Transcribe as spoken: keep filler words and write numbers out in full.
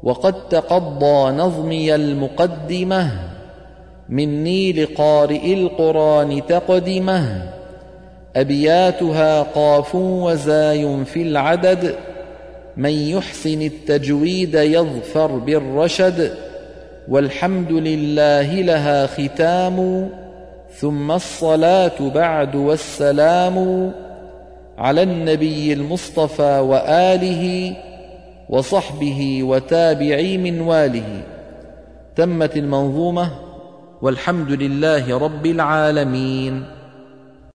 وقد تقضى نظمي المقدمة مني لقارئ القرآن تقدمه. أبياتها قاف وزاي في العدد، من يحسن التجويد يظفر بالرشد. والحمد لله لها ختام، ثم الصلاة بعد والسلام على النبي المصطفى وآله وصحبه وتابعي منواله. تمت المنظومة، والحمد لله رب العالمين.